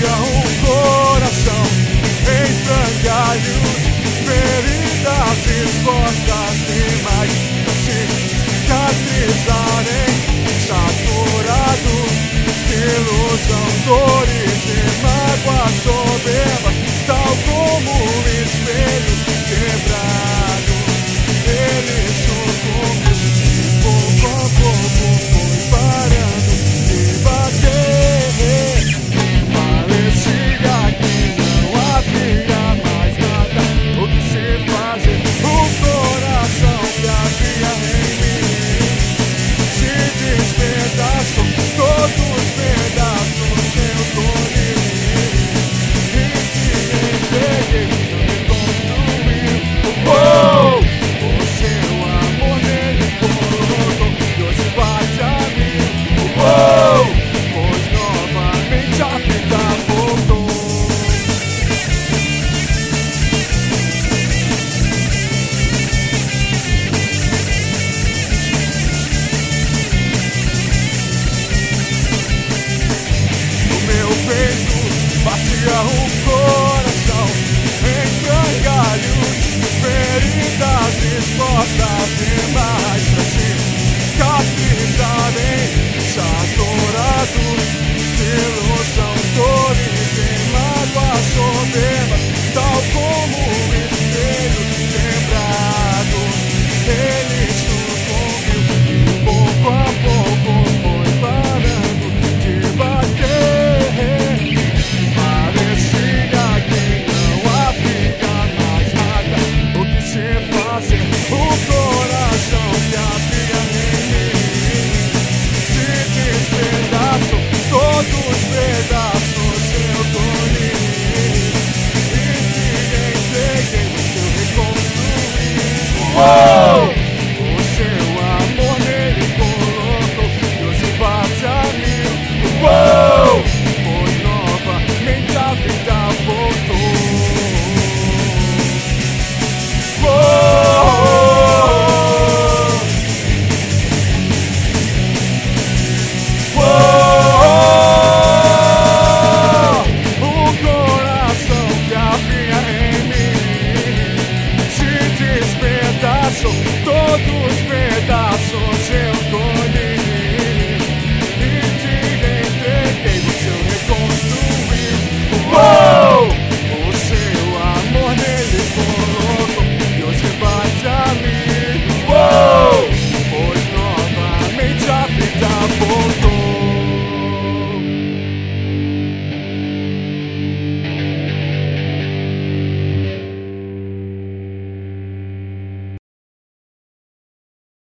batia um coração em frangalhos, feridas expostas demais pra cicatrizarem, saturado de ilusão, dores e mágoas soberbas, tal como um espelho quebrado. Ele sucumbiu e pouco a pouco foi parando de bater. Parecia que não havia mais nada o que se fazer. O coração que havia em mim se despedaçou, todos os pedaços eu colhi e te entreguei, reconstruí. Oh! O seu amor nele colocou e hoje bate a mim. Oh! Pois novamente a vida voltou. No meu peito batia um coração em frangalhos, feridas expostas demais pra cicatrizarem, saturado